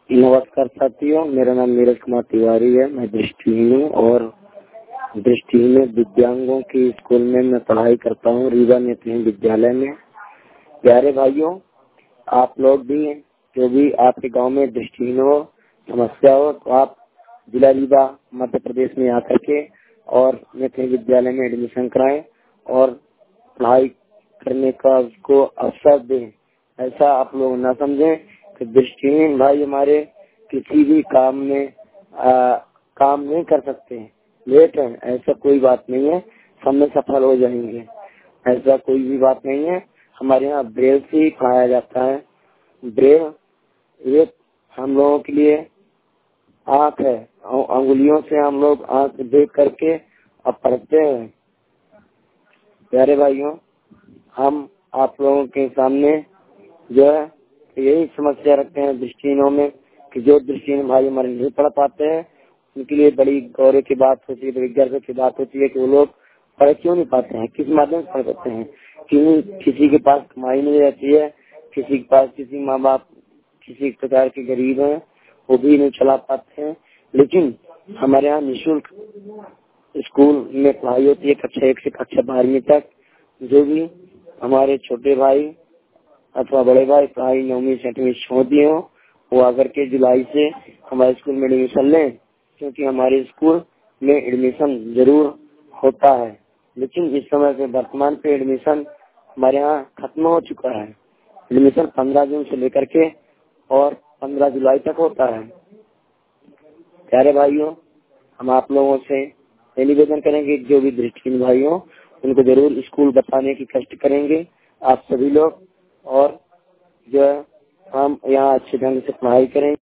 नमस्कार साथियों, मेरा नाम नीरज कुमार तिवारी है। मैं दृष्टिहीन हूँ और दृष्टिहीन दिव्यांगों की स्कूल में मैं पढ़ाई करता हूँ, रीवा नेत्रहीन विद्यालय में। प्यारे भाइयों, आप लोग भी हैं, जो भी आपके गांव में दृष्टिहीन हो, समस्या हो, तो आप जिला रीवा मध्य प्रदेश में आकर के और नेत्रहीन विद्यालय में एडमिशन कराएं और पढ़ाई करने का उसको अवसर दें। ऐसा आप लोग न समझें कि दृष्टिहीन भाई हमारे किसी भी काम में काम नहीं कर सकते हैं, लेट है, ऐसा कोई बात नहीं है, सब में सफल हो जाएंगे, ऐसा कोई भी बात नहीं है। हमारे यहाँ ब्रेल से ही पढ़ाया जाता है। ब्रेल एक हम लोगों के लिए आँख है, अंगुलियों से हम लोग आँख देख करके अब पढ़ते हैं। प्यारे भाइयों, हम आप लोगों के सामने जो है यही समस्या रखते हैं दृष्टिहीनों में कि जो दृष्टिहीन भाई हमारे नहीं पढ़ पाते हैं, उनके लिए बड़ी गौरव की बात होती है, बड़ी गर्व की बात होती है कि वो लोग पढ़ क्यों नहीं पाते हैं, किस माध्यम से पढ़ सकते हैं। क्यों किसी के पास कमाई नहीं रहती है, किसी के पास किसी माँ बाप किसी प्रकार के गरीब हैं, वो भी नहीं चला पाते हैं। लेकिन हमारे यहाँ निःशुल्क स्कूल में पढ़ाई होती है कक्षा 1 से कक्षा 12वीं तक। जो भी हमारे छोटे भाई अथवा बड़े भाई पढ़ाई 9वीं 6वीं छोड़ दिए हो, वो आकर के जुलाई से हमारे स्कूल में एडमिशन लें, क्योंकि हमारे स्कूल में एडमिशन जरूर होता है, लेकिन इस समय पे वर्तमान पे एडमिशन हमारे यहाँ खत्म हो चुका है। एडमिशन 15 जून से लेकर के और 15 जुलाई तक होता है। प्यारे भाइयों, हम आप लोगों से निवेदन करेंगे, जो भी दृष्टिहीन भाई हो उनको जरूर स्कूल बताने की कष्ट करेंगे आप सभी लोग, और जो है हम यहाँ अच्छे ढंग से पढ़ाई करेंगे।